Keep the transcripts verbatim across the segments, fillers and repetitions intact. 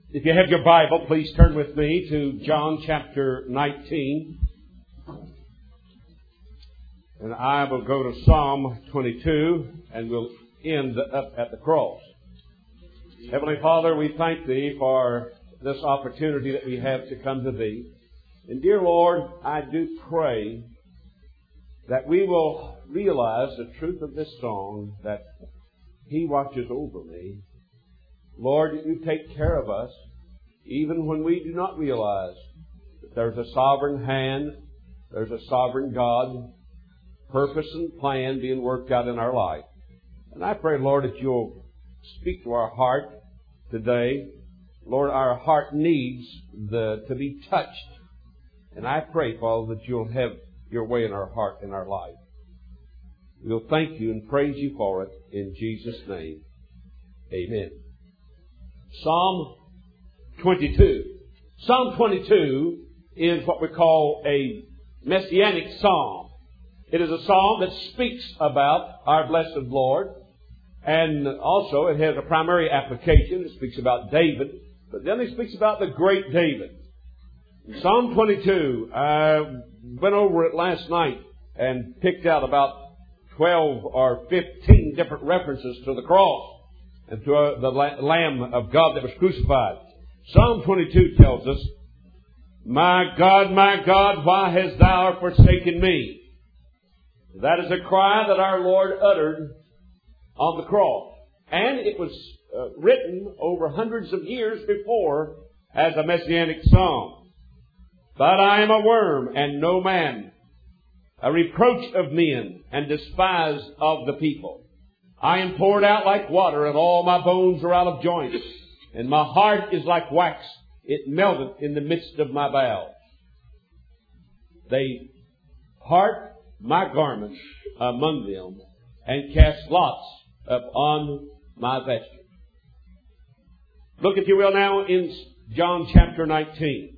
If you have your Bible, please turn with me to John chapter nineteen. And I will go to Psalm twenty-two, and we'll end up at the cross. Heavenly Father, we thank Thee for this opportunity that we have to come to Thee. And dear Lord, I do pray that we will realize the truth of this song, that He watches over me. Lord, You take care of us, even when we do not realize that there's a sovereign hand, there's a sovereign God, purpose and plan being worked out in our life. And I pray, Lord, that You'll speak to our heart today. Lord, our heart needs the, to be touched. And I pray, Father, that You'll have Your way in our heart and our life. We'll thank You and praise You for it in Jesus' name. Amen. Psalm twenty-two. Psalm twenty-two is what we call a messianic psalm. It is a psalm that speaks about our blessed Lord. And also it has a primary application. It speaks about David. But then it speaks about the great David. In Psalm twenty-two, I went over it last night and picked out about twelve or fifteen different references to the cross and to uh, the Lamb of God that was crucified. Psalm twenty-two tells us, "My God, my God, why hast Thou forsaken me?" That is a cry that our Lord uttered on the cross. And it was uh, written over hundreds of years before as a messianic psalm. "But I am a worm and no man, a reproach of men and despised of the people. I am poured out like water, and all my bones are out of joint. And my heart is like wax, it melteth in the midst of my bowels. They part my garments among them, and cast lots upon my vesture." Look, if you will, now in John chapter nineteen.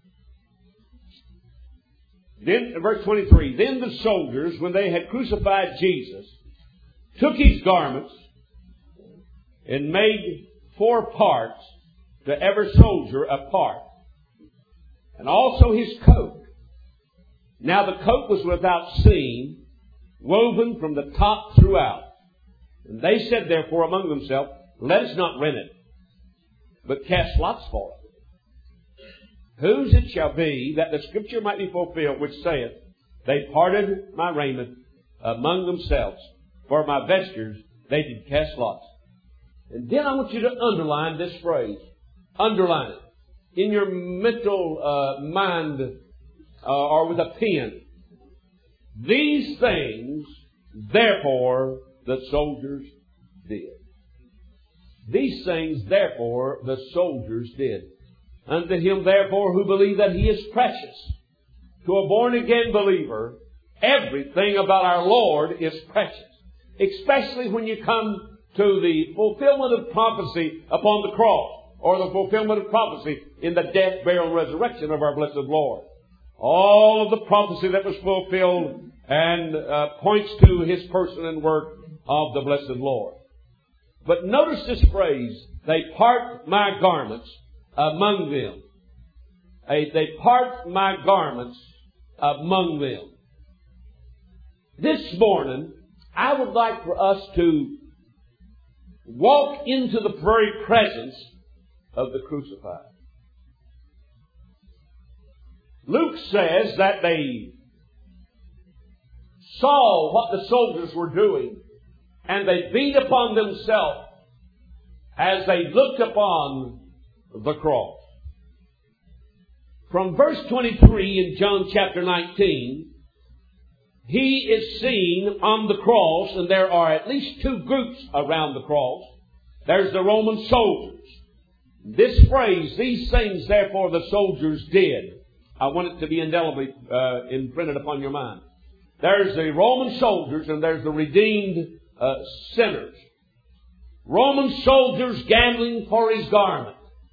Then, verse twenty-three, "Then the soldiers, when they had crucified Jesus, took His garments and made four parts, to every soldier a part, and also His coat. Now the coat was without seam, woven from the top throughout. And they said therefore among themselves, Let us not rent it, but cast lots for it. Whose it shall be, that the scripture might be fulfilled, which saith, They parted my raiment among themselves. For my vestures they did cast lots." And then I want you to underline this phrase. Underline it in your mental uh, mind uh, or with a pen. "These things, therefore, the soldiers did." These things, therefore, the soldiers did. "Unto him, therefore, who believe that He is precious." To a born-again believer, everything about our Lord is precious. Especially when you come to the fulfillment of prophecy upon the cross, or the fulfillment of prophecy in the death, burial, and resurrection of our blessed Lord. All of the prophecy that was fulfilled and uh, points to His person and work of the blessed Lord. But notice this phrase, "They part my garments among them." They, they part my garments among them. This morning, I would like for us to walk into the very presence of the crucified. Luke says that they saw what the soldiers were doing, and they beat upon themselves as they looked upon the cross. From verse twenty-three in John chapter nineteen, He is seen on the cross, and there are at least two groups around the cross. There's the Roman soldiers. This phrase, "These things, therefore, the soldiers did," I want it to be indelibly uh, imprinted upon your mind. There's the Roman soldiers, and there's the redeemed uh, sinners. Roman soldiers gambling for His garment.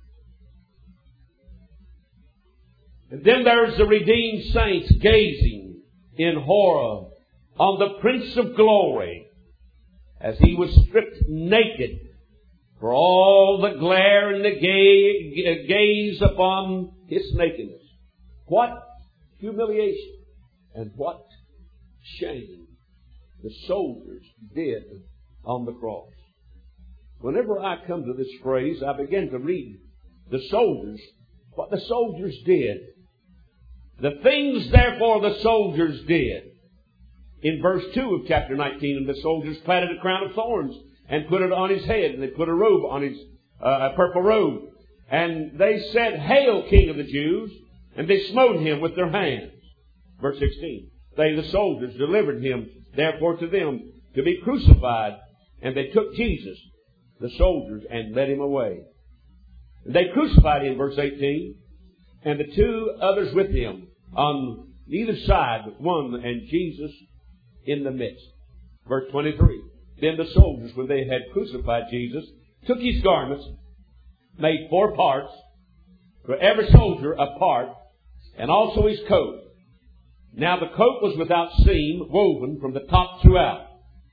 And then there's the redeemed saints gazing in horror on the Prince of Glory as He was stripped naked for all the glare and the ga- gaze upon His nakedness. What humiliation and what shame the soldiers did on the cross. Whenever I come to this phrase, I begin to read the soldiers, what the soldiers did. The things, therefore, the soldiers did. In verse two of chapter nineteen, and the soldiers platted a crown of thorns and put it on His head, and they put a robe on His, uh, a purple robe. And they said, Hail, King of the Jews! And they smote Him with their hands. Verse sixteen. They, the soldiers, delivered Him, therefore, to them to be crucified. And they took Jesus, the soldiers, and led Him away. And they crucified Him, verse eighteen, and the two others with Him on either side, one and Jesus in the midst. Verse twenty-three. Then the soldiers, when they had crucified Jesus, took His garments, made four parts, for every soldier a part, and also His coat. Now the coat was without seam, woven from the top throughout.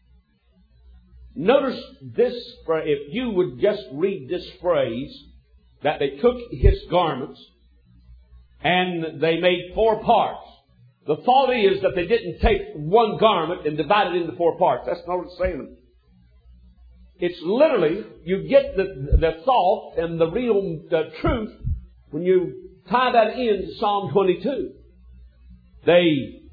Notice this, if you would just read this phrase, that they took His garments and they made four parts. The thought is that they didn't take one garment and divide it into four parts. That's not what it's saying. It's literally, you get the, the thought and the real the truth when you tie that into Psalm twenty-two. They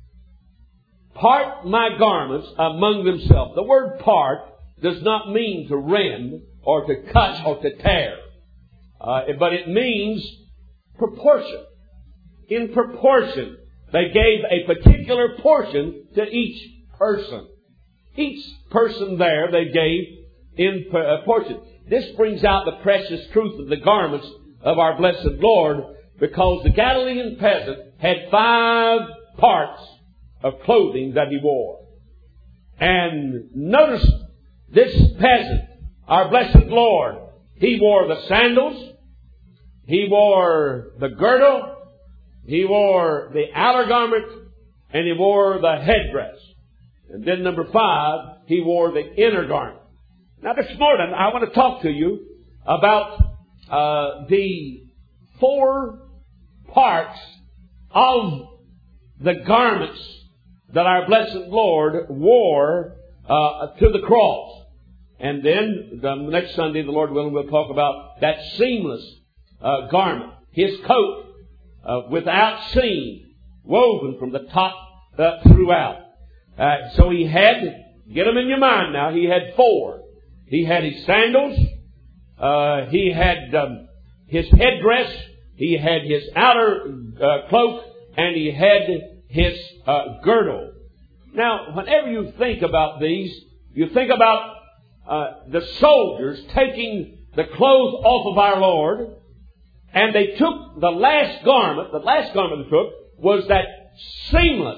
part my garments among themselves. The word part does not mean to rend or to cut or to tear. Uh, but it means proportion. In proportion. They gave a particular portion to each person. Each person there they gave in portion. This brings out the precious truth of the garments of our blessed Lord, because the Galilean peasant had five parts of clothing that he wore. And notice this peasant, our blessed Lord, he wore the sandals, he wore the girdle, he wore the outer garment, and he wore the headdress. And then number five, he wore the inner garment. Now this morning, I want to talk to you about uh, the four parts of the garments that our blessed Lord wore uh, to the cross. And then the next Sunday, the Lord willing, we'll talk about that seamless uh, garment, His coat, Uh, without seam, woven from the top uh, throughout. Uh, so He had, get them in your mind now, He had four. He had His sandals, uh, He had um, His headdress, He had His outer uh, cloak, and He had His uh, girdle. Now, whenever you think about these, you think about uh, the soldiers taking the clothes off of our Lord. And they took the last garment, the last garment they took was that seamless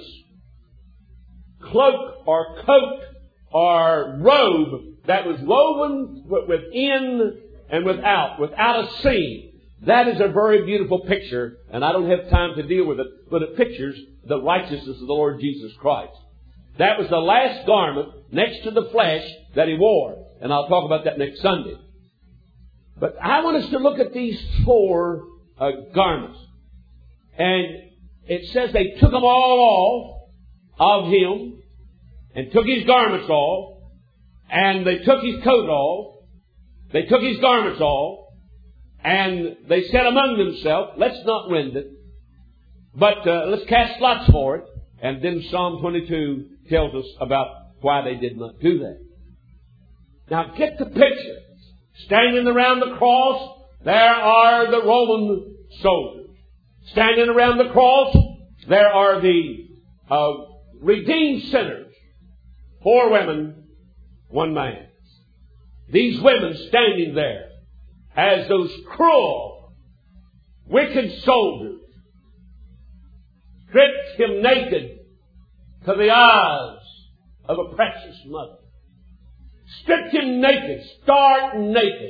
cloak or coat or robe that was woven within and without, without a seam. That is a very beautiful picture, and I don't have time to deal with it, but it pictures the righteousness of the Lord Jesus Christ. That was the last garment next to the flesh that He wore, and I'll talk about that next Sunday. But I want us to look at these four uh, garments. And it says they took them all off of Him and took His garments off. And they took His coat off. They took His garments off. And they said among themselves, let's not rend it, but uh, let's cast lots for it. And then Psalm twenty-two tells us about why they did not do that. Now get the picture. Standing around the cross, there are the Roman soldiers. Standing around the cross, there are the uh, redeemed sinners. Four women, one man. These women standing there as those cruel, wicked soldiers stripped Him naked to the eyes of a precious mother. Stripped Him naked, stark naked.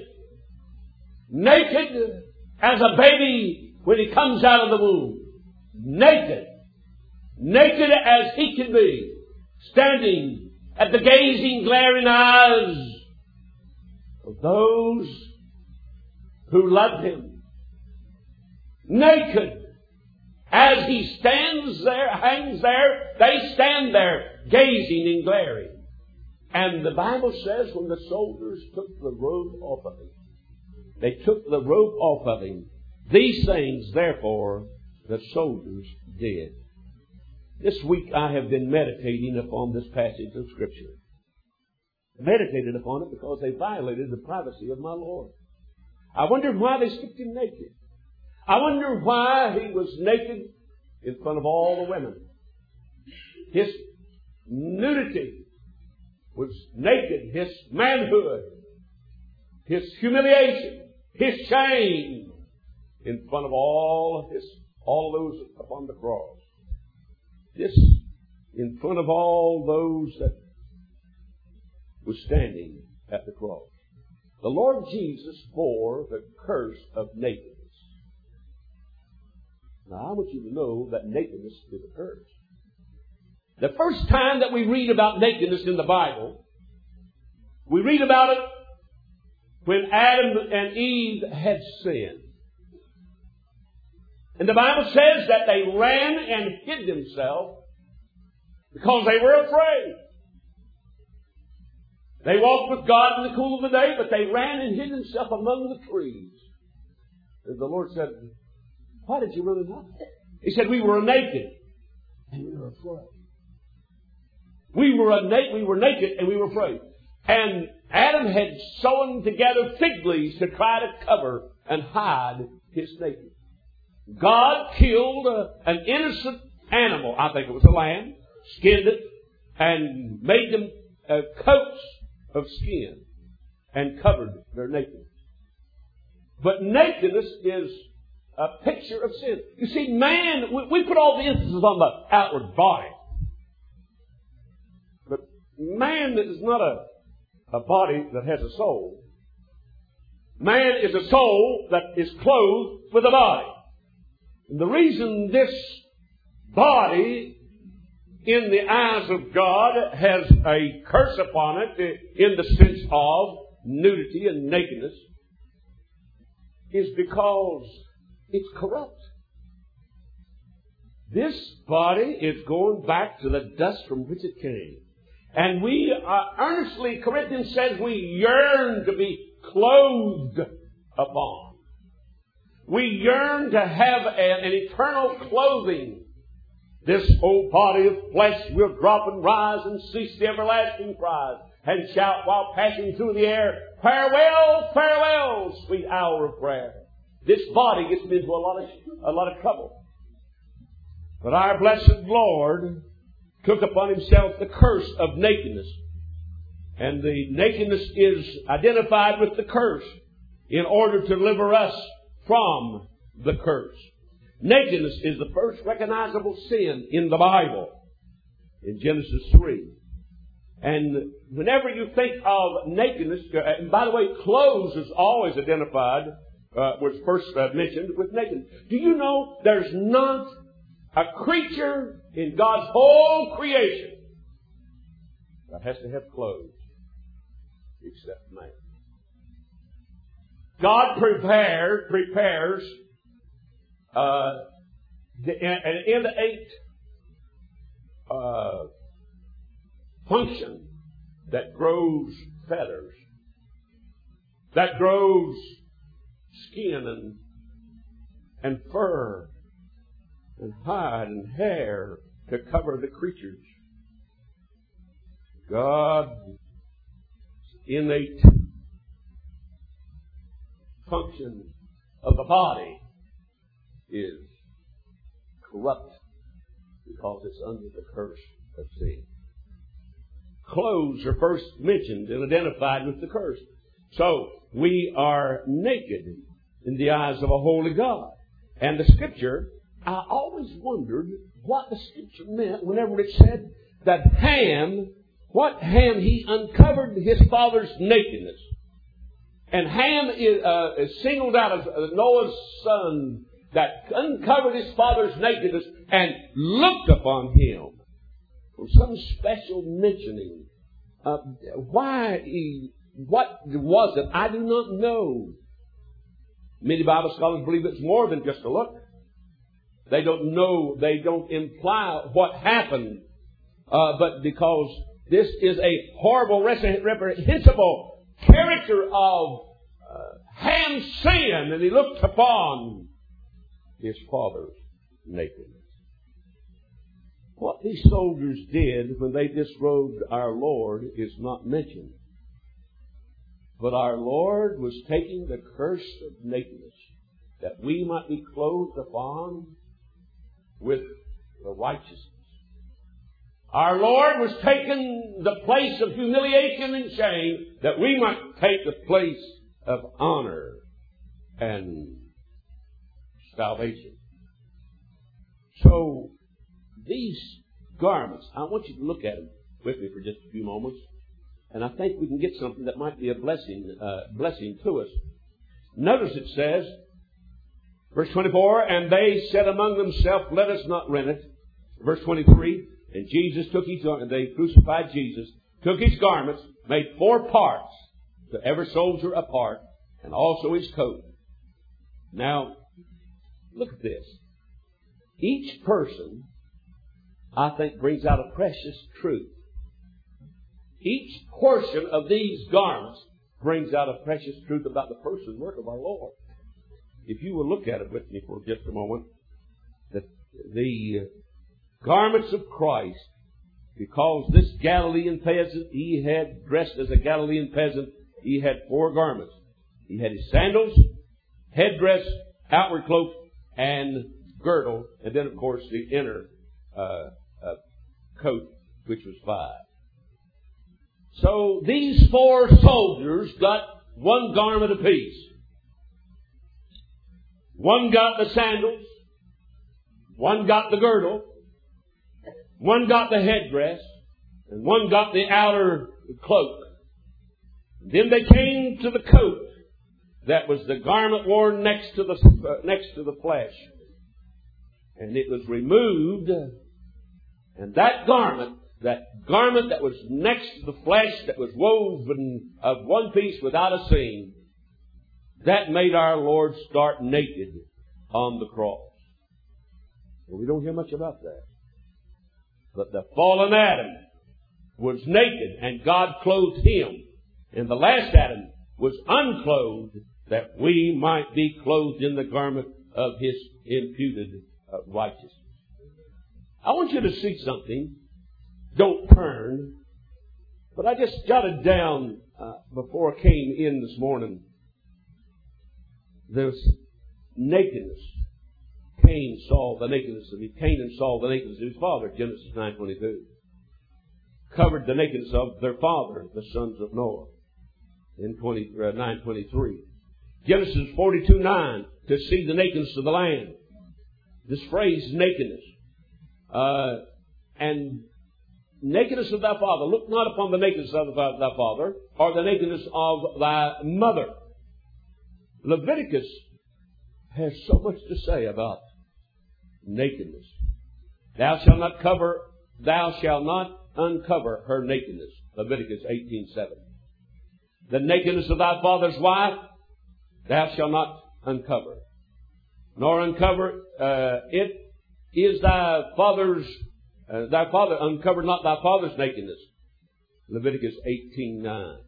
Naked as a baby when he comes out of the womb. Naked. Naked as he can be. Standing at the gazing, glaring eyes for those who loved Him. Naked. As He stands there, hangs there, they stand there, gazing and glaring. And the Bible says when the soldiers took the robe off of Him, they took the robe off of Him. These things, therefore, the soldiers did. This week I have been meditating upon this passage of Scripture. Meditated upon it because they violated the privacy of my Lord. I wondered why they stripped Him naked. I wonder why He was naked in front of all the women. His nudity was naked. His manhood, His humiliation, His shame in front of all His all those upon the cross. This in front of all those that were standing at the cross. The Lord Jesus bore the curse of nakedness. Now, I want you to know that nakedness is a curse. The first time that we read about nakedness in the Bible, we read about it when Adam and Eve had sinned. And the Bible says that they ran and hid themselves because they were afraid. They walked with God in the cool of the day, but they ran and hid themselves among the trees. And the Lord said, why did you run and hide? He said, we were naked and we were afraid. We were, na- we were naked and we were afraid. And Adam had sewn together fig leaves to try to cover and hide his nakedness. God killed a, an innocent animal. I think it was a lamb. Skinned it and made them uh, coats of skin and covered their nakedness. But nakedness is a picture of sin. You see, man, we, we put all the emphasis on the outward body. But man is not a, a body that has a soul. Man is a soul that is clothed with a body. And the reason this body, in the eyes of God, has a curse upon it in the sense of nudity and nakedness is because it's corrupt. This body is going back to the dust from which it came. And we are earnestly, Corinthians says, we yearn to be clothed upon. We yearn to have an, an eternal clothing. This old body of flesh will drop and rise and cease the everlasting prize, and shout while passing through the air, farewell, farewell, sweet hour of prayer. This body gets into a lot of, a lot of trouble. But our blessed Lord took upon Himself the curse of nakedness. And the nakedness is identified with the curse in order to deliver us from the curse. Nakedness is the first recognizable sin in the Bible in Genesis three. And whenever you think of nakedness, and by the way, clothes is always identified, uh, was first uh, mentioned with nakedness. Do you know there's not a creature in God's whole creation that has to have clothes except man? God prepared, prepares uh, the, an innate uh, function that grows feathers, that grows skin and and fur and hide and hair to cover the creatures. God's innate function of the body is corrupt because it's under the curse of sin. Clothes are first mentioned and identified with the curse. So we are naked in the eyes of a holy God. And the Scripture, I always wondered what the Scripture meant whenever it said that Ham, what Ham, he uncovered his father's nakedness. And Ham is, uh, is singled out as Noah's son that uncovered his father's nakedness and looked upon him for some special mentioning. Uh, why he what was it? I do not know. Many Bible scholars believe it's more than just a look. They don't know, they don't imply what happened, uh, but because this is a horrible, reprehensible character of uh, Ham's sin, and he looked upon his father's nakedness. What these soldiers did when they disrobed our Lord is not mentioned. But our Lord was taking the curse of nakedness that we might be clothed upon with the righteousness. Our Lord was taking the place of humiliation and shame that we might take the place of honor and salvation. So, these garments, I want you to look at them with me for just a few moments. And I think we can get something that might be a blessing, uh, blessing to us. Notice it says, verse twenty-four, and they said among themselves, let us not rent it. Verse twenty-three, and Jesus took his, and they crucified Jesus, took his garments, made four parts, to every soldier a part, and also his coat. Now, look at this. Each person, I think, brings out a precious truth. Each portion of these garments brings out a precious truth about the person and work of our Lord. If you will look at it with me for just a moment, that the garments of Christ, because this Galilean peasant, he had dressed as a Galilean peasant, he had four garments. He had his sandals, headdress, outward cloak, and girdle, and then, of course, the inner uh, uh, coat, which was five. So these four soldiers got one garment apiece. One got the sandals, one got the girdle, one got the headdress, and one got the outer cloak. Then they came to the coat that was the garment worn next to the uh, next to the flesh, and it was removed, and that garment, that garment that was next to the flesh, that was woven of one piece without a seam, that made our Lord start naked on the cross. Well, we don't hear much about that. But the fallen Adam was naked, and God clothed him. And the last Adam was unclothed, that we might be clothed in the garment of his imputed uh, righteousness. I want you to see something. Don't turn. But I just jotted down uh, before I came in this morning. There's nakedness. Cain saw the nakedness of his, Canaan saw the nakedness of his father, Genesis nine twenty-two. Covered the nakedness of their father, the sons of Noah, in nine twenty-three. Genesis forty-two nine, to see the nakedness of the land. This phrase, nakedness. Uh, and nakedness of thy father. Look not upon the nakedness of thy father, or the nakedness of thy mother. Leviticus has so much to say about nakedness. Thou shalt not cover, thou shalt not uncover her nakedness. Leviticus eighteen seven. The nakedness of thy father's wife, thou shalt not uncover. Nor uncover, uh, it is thy father's, uh, thy father, uncover not thy father's nakedness. Leviticus eighteen nine.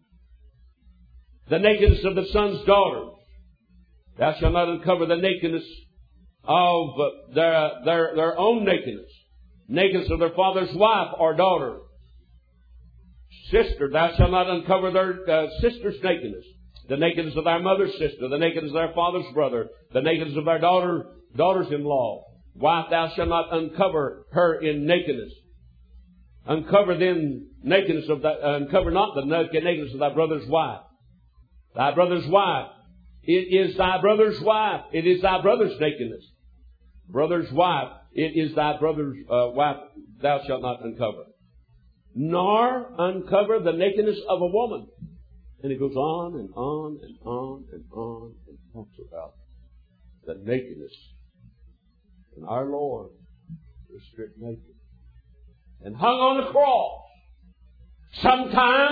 The nakedness of the son's daughters. Thou shalt not uncover the nakedness of their, their, their own nakedness. Nakedness of their father's wife or daughter. Sister, thou shalt not uncover their uh, sister's nakedness. The nakedness of thy mother's sister. The nakedness of their father's brother. The nakedness of their daughter, daughters-in-law. Wife, thou shalt not uncover her in nakedness. Uncover then nakedness of thy, uh, uncover not the nakedness of thy brother's wife. Thy brother's wife. It is thy brother's wife. It is thy brother's nakedness. Brother's wife. It is thy brother's uh, wife. Thou shalt not uncover. Nor uncover the nakedness of a woman. And it goes on and on and on and on and talks about the nakedness. And our Lord was stripped naked and hung on the cross. Sometimes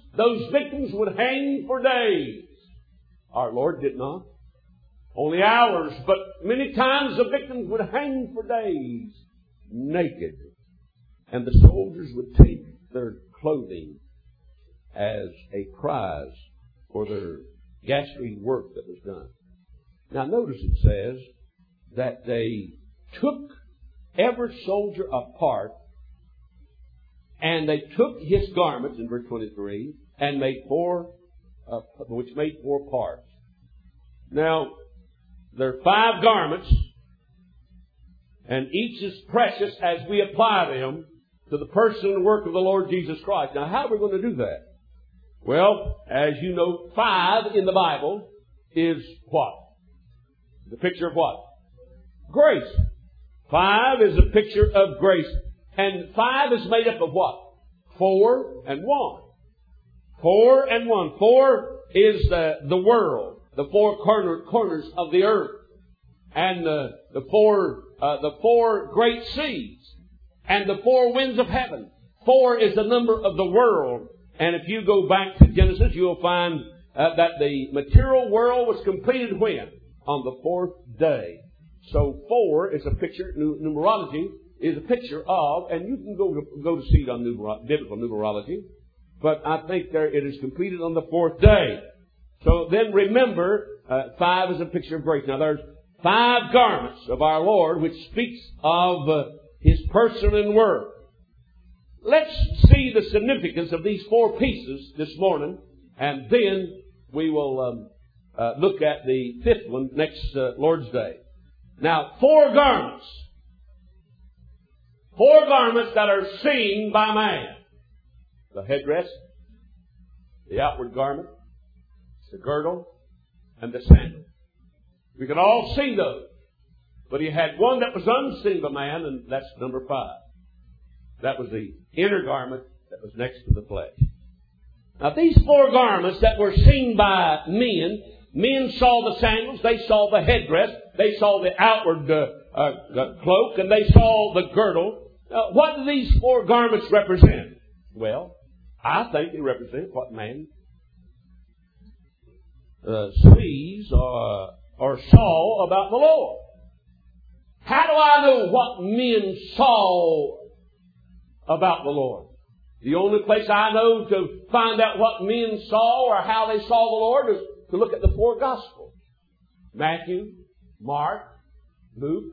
those victims would hang for days. Our Lord did not. Only hours, but many times the victims would hang for days, naked. And the soldiers would take their clothing as a prize for their ghastly work that was done. Now notice it says that they took every soldier apart, and they took his garments, in verse twenty-three, and made four, uh, which made four parts. Now, there are five garments, and each is precious as we apply them to the person and work of the Lord Jesus Christ. Now, how are we going to do that? Well, as you know, five in the Bible is what? The picture of what? Grace. Five is a picture of grace. And five is made up of what? Four and one. Four and one. Four is the, the world, the four corner, corners of the earth, and the, the four uh, the four great seas, and the four winds of heaven. Four is the number of the world. And if you go back to Genesis, you'll find uh, that the material world was completed when? On the fourth day. So four is a picture, numerology is a picture of, and you can go to, go to see it on numero, biblical numerology, but I think there it is completed on the fourth day. So then remember, uh, five is a picture of grace. Now there's five garments of our Lord which speaks of uh, His person and work. Let's see the significance of these four pieces this morning, and then we will um, uh, look at the fifth one next uh, Lord's Day. Now, four garments. Four garments that are seen by man. The headdress, the outward garment, the girdle, and the sandal. We can all see those. But he had one that was unseen by man, and that's number five. That was the inner garment that was next to the flesh. Now these four garments that were seen by men, men saw the sandals, they saw the headdress, they saw the outward uh, uh, cloak, and they saw the girdle. Uh, what do these four garments represent? Well, I think they represent what man uh, sees or, or saw about the Lord. How do I know what men saw about the Lord? The only place I know to find out what men saw or how they saw the Lord is to look at the four Gospels. Matthew, Mark, Luke.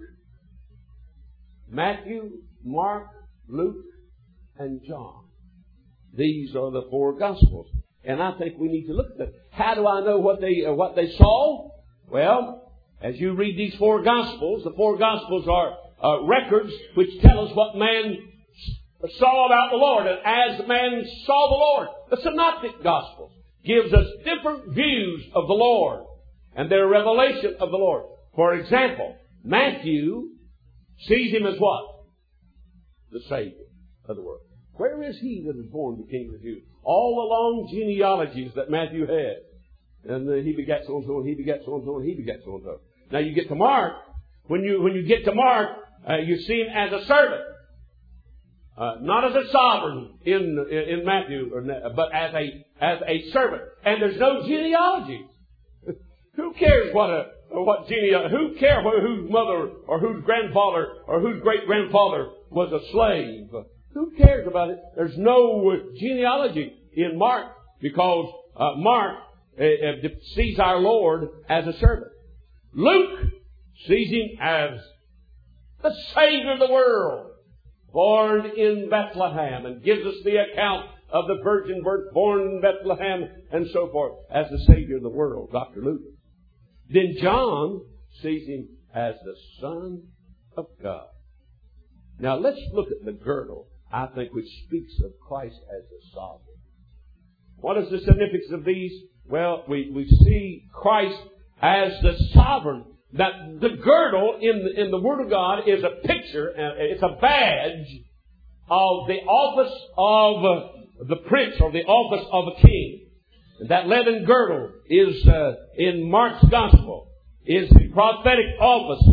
Matthew, Mark, Luke, and John. These are the four Gospels. And I think we need to look at them. How do I know what they, uh, what they saw? Well, as you read these four Gospels, the four Gospels are uh, records which tell us what man saw about the Lord. And as man saw the Lord, the Synoptic Gospels gives us different views of the Lord and their revelation of the Lord. For example, Matthew sees Him as what? The Savior of the world. Where is He that is born the King of the Jews? All the long genealogies that Matthew had. And uh, he begat so and so, and he begat so and so, and he begat so and so. Now you get to Mark. When you when you get to Mark, uh, you see Him as a servant. Uh, not as a sovereign in, in in Matthew, or, but as a as a servant. And there's no genealogy. Who cares what a what genealogy? Who cares whose mother or whose grandfather or whose great grandfather was a slave? Who cares about it? There's no genealogy in Mark because uh, Mark uh, sees our Lord as a servant. Luke sees Him as the Savior of the world, born in Bethlehem, and gives us the account of the virgin birth, born in Bethlehem, and so forth, as the Savior of the world, Doctor Luke. Then John sees Him as the Son of God. Now let's look at the girdle, I think, which speaks of Christ as the sovereign. What is the significance of these? Well, we, we see Christ as the sovereign. That the girdle in the, in the Word of God is a picture, it's a badge of the office of the prince or the office of a king. And that leathern girdle is uh, in Mark's Gospel is the prophetic office.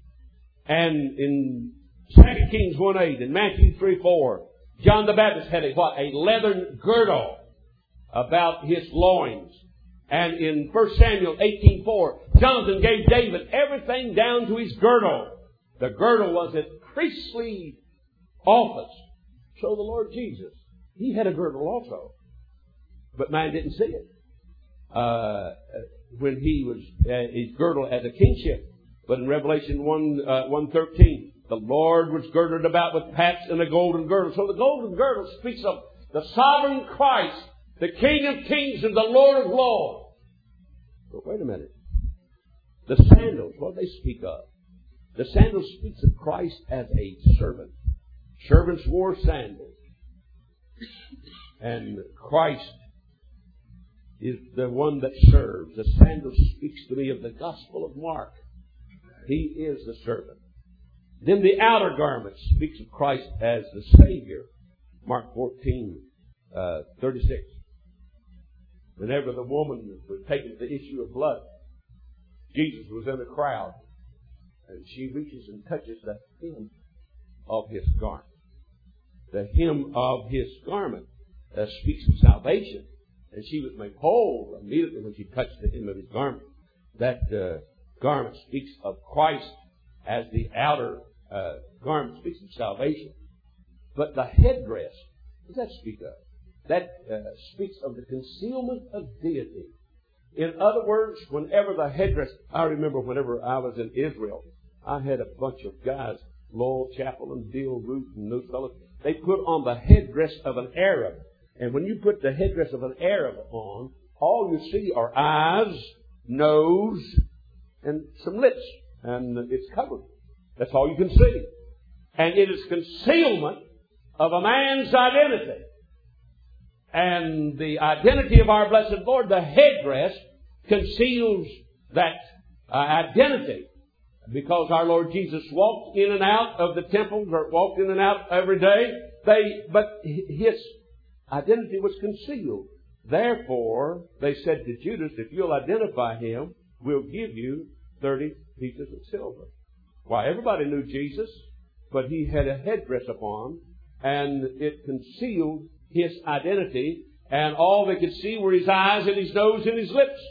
And in Second Kings one eight and Matthew three four, John the Baptist had a what? A leathern girdle. about his loins. And in First Samuel eighteen four, Jonathan gave David everything down to his girdle. The girdle was a priestly office. So the Lord Jesus, he had a girdle also. But man didn't see it. Uh, when he was, uh, his girdle as a kingship. But in Revelation one, uh, one thirteen, the Lord was girded about with paps and a golden girdle. So the golden girdle speaks of the sovereign Christ, the King of kings and the Lord of lords. But wait a minute. The sandals, what do they speak of? The sandals speaks of Christ as a servant. Servants wore sandals. And Christ is the one that serves. The sandal speaks to me of the Gospel of Mark. He is the servant. Then the outer garment speaks of Christ as the Savior. Mark fourteen, uh, thirty-six. Whenever the woman was taken to the issue of blood, Jesus was in the crowd. And she reaches and touches the hem of his garment. The hem of his garment uh, speaks of salvation. And she was made whole immediately when she touched the hem of his garment. That uh, garment speaks of Christ as the outer uh, garment, speaks of salvation. But the headdress, what does that speak of? That uh, speaks of the concealment of deity. In other words, whenever the headdress, I remember whenever I was in Israel, I had a bunch of guys, Lowell Chapel and Bill Root and those fellows, they put on the headdress of an Arab. And when you put the headdress of an Arab on, all you see are eyes, nose, and some lips. And it's covered. That's all you can see. And it is concealment of a man's identity. And the identity of our blessed Lord, the headdress, conceals that uh, identity. Because our Lord Jesus walked in and out of the temple, or walked in and out every day. They, but his identity was concealed. Therefore, they said to Judas, if you'll identify him, we'll give you thirty pieces of silver. Why, everybody knew Jesus, but he had a headdress upon, and it concealed his identity, and all they could see were his eyes and his nose and his lips.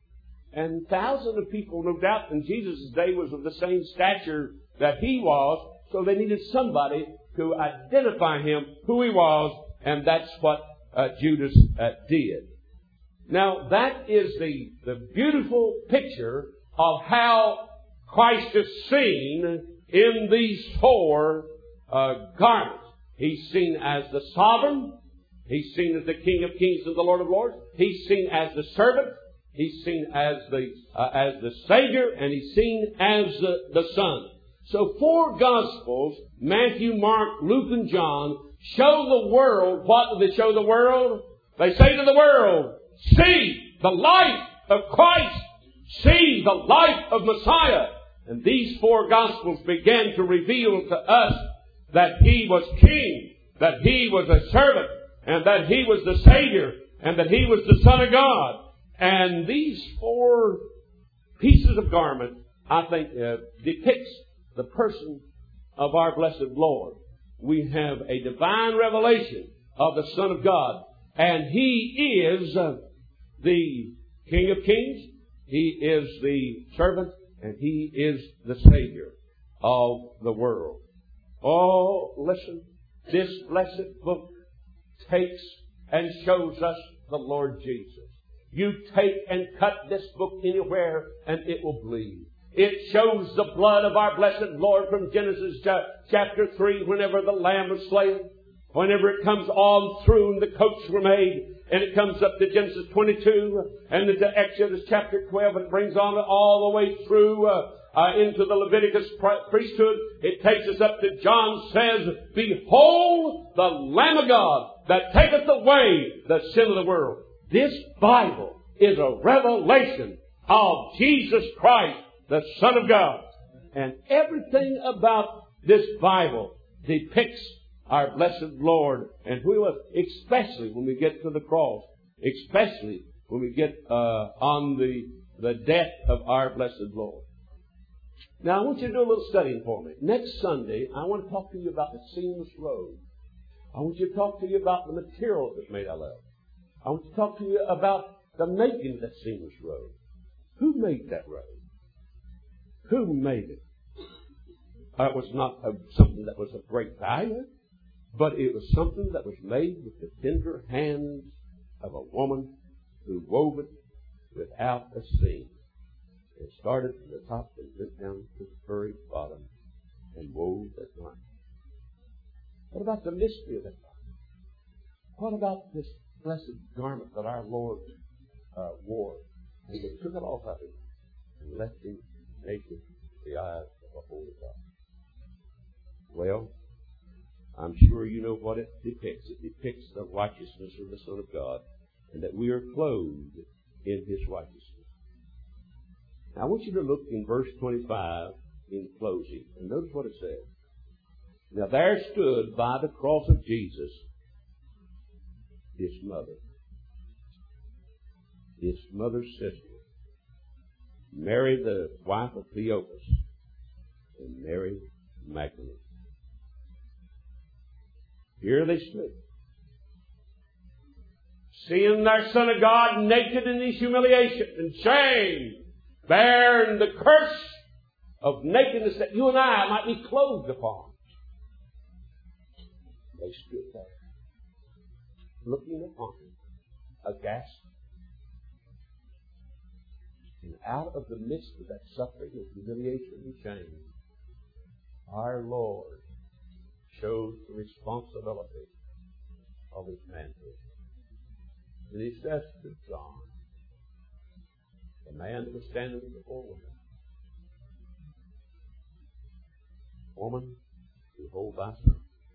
And thousands of people, no doubt, in Jesus' day was of the same stature that he was, so they needed somebody to identify him, who he was, and that's what uh, Judas uh, did. Now, that is the, the beautiful picture of how Christ is seen in these four uh, garments. He's seen as the sovereign. He's seen as the King of kings and the Lord of lords. He's seen as the servant. He's seen as the uh, as the Savior, and he's seen as the, the Son. So four Gospels, Matthew, Mark, Luke, and John, show the world. What do they show the world? They say to the world, see the life of Christ. See the life of Messiah. And these four Gospels began to reveal to us that He was King, that He was a servant, and that He was the Savior, and that He was the Son of God. And these four pieces of garment, I think, uh, depicts the person of our blessed Lord. We have a divine revelation of the Son of God. And He is uh, the King of kings. He is the servant. And He is the Savior of the world. Oh, listen. This blessed book takes and shows us the Lord Jesus. You take and cut this book anywhere and it will bleed. It shows the blood of our blessed Lord from Genesis chapter three, whenever the Lamb was slain. Whenever it comes on through and the coats were made, and it comes up to Genesis twenty-two and to Exodus chapter twelve, and brings on all the way through uh, uh, into the Leviticus priesthood. It takes us up to John says, behold the Lamb of God that taketh away the sin of the world. This Bible is a revelation of Jesus Christ, the Son of God. And everything about this Bible depicts our blessed Lord and who He was, especially when we get to the cross, especially when we get uh, on the, the death of our blessed Lord. Now, I want you to do a little studying for me. Next Sunday, I want to talk to you about the seamless road. I want you to talk to you about the material that's made out of. I want to talk to you about the making that seamless road. Who made that road? Who made it? It was not a, something that was of great value, but it was something that was made with the tender hands of a woman who wove it without a seam. It started from the top and went down to the very bottom and wove that line. What about the mystery of that line? What about this blessed garment that our Lord uh, wore? And they took it off of him and left him naked to the eyes of a holy God. Well, I'm sure you know what it depicts. It depicts the righteousness of the Son of God, and that we are clothed in His righteousness. Now, I want you to look in verse twenty-five in closing, and notice what it says. Now, there stood by the cross of Jesus His mother, His mother's sister, Mary, the wife of Cleopas, and Mary Magdalene. Here they stood, seeing their Son of God naked in His humiliation and shame, bearing the curse of nakedness that you and I might be clothed upon. They stood there, looking upon Him, aghast. And out of the midst of that suffering and humiliation and shame, our Lord shows the responsibility of His manhood. And He says to John, the man that was standing before women, woman, behold thy son.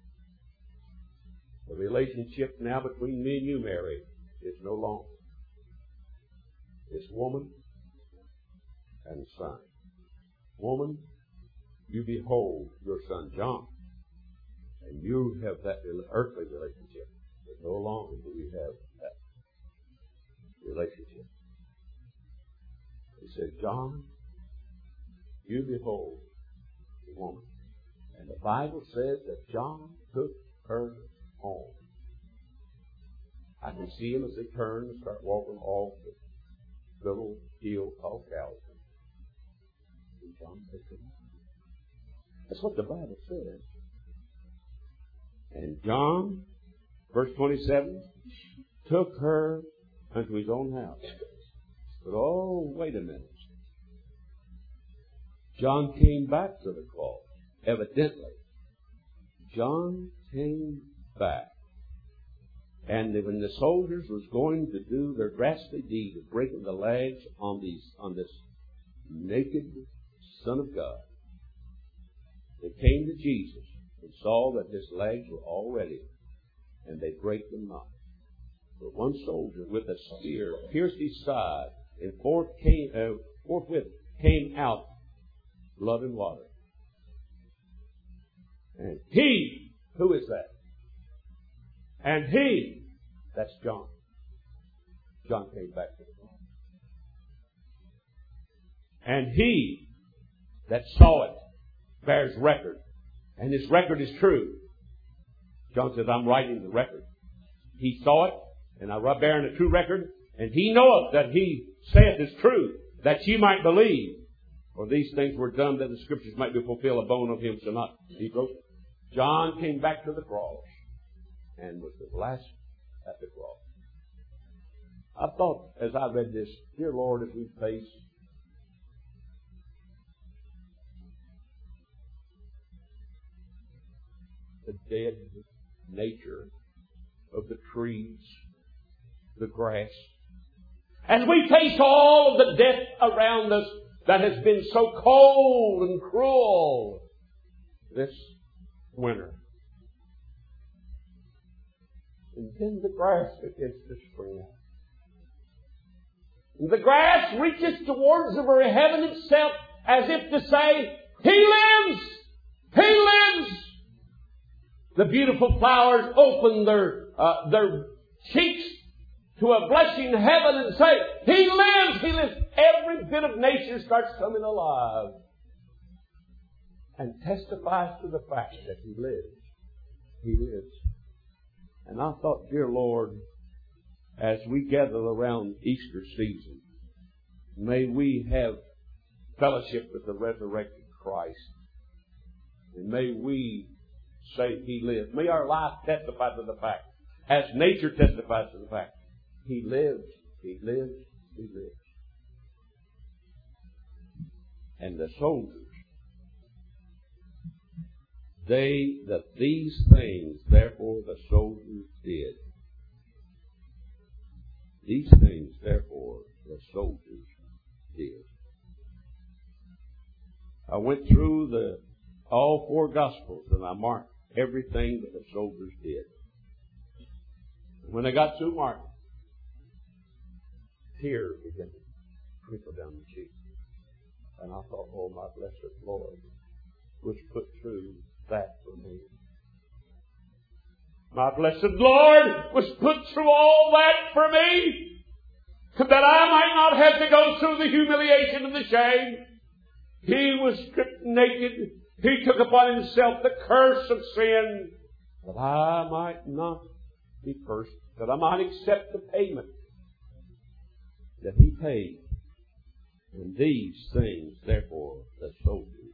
The relationship now between me and you, Mary, is no longer. It's woman and son. Woman, you behold your son John. And you have that earthly relationship. But no longer do we have that relationship. He said, John, you behold the woman. And the Bible says that John took her home. I can see him as they turn and start walking off the little hill called Calvary. And John took her home. That's what the Bible says. And John, verse twenty-seven, took her unto his own house. But oh, wait a minute. John came back to the cross. Evidently, John came back. And when the soldiers was going to do their ghastly deed of breaking the legs on these on this naked Son of God, they came to Jesus and saw that his legs were all ready, and they brake them not. But one soldier with a spear pierced his side, and forth came, uh, forthwith came out blood and water. And he, who is that? And he, that's John. John came back to the cross. And he that saw it bears record. And his record is true. John says, I'm writing the record. He saw it, and I bear a true record, and he knoweth that he saith is true, that ye might believe. For these things were done that the Scriptures might be fulfilled. A bone of him shall not be broken. John came back to the cross and was the last at the cross. I thought, as I read this, dear Lord, as we face the dead nature of the trees, the grass, as we face all of the death around us that has been so cold and cruel this winter. And then the grass begins to spring out. And the grass reaches towards the very heaven itself as if to say, He lives! He lives! The beautiful flowers open their, uh, their cheeks to a blushing heaven and say, He lives! He lives! Every bit of nature starts coming alive and testifies to the fact that He lives. He lives. And I thought, dear Lord, as we gather around Easter season, may we have fellowship with the resurrected Christ. And may we say He lives. May our life testify to the fact, as nature testifies to the fact, He lives, He lives, He lives. And the soldiers, they, that these things, therefore the soldiers did. These things, therefore, the soldiers did. I went through the all four Gospels and I marked everything that the soldiers did. When I got through marking, tears began to trickle down the cheek. And I thought, oh, my blessed Lord was put through that for me. My blessed Lord was put through all that for me, that I might not have to go through the humiliation and the shame. He was stripped naked. He took upon Himself the curse of sin, that I might not be cursed, that I might accept the payment that He paid. And these things, therefore, the soldiers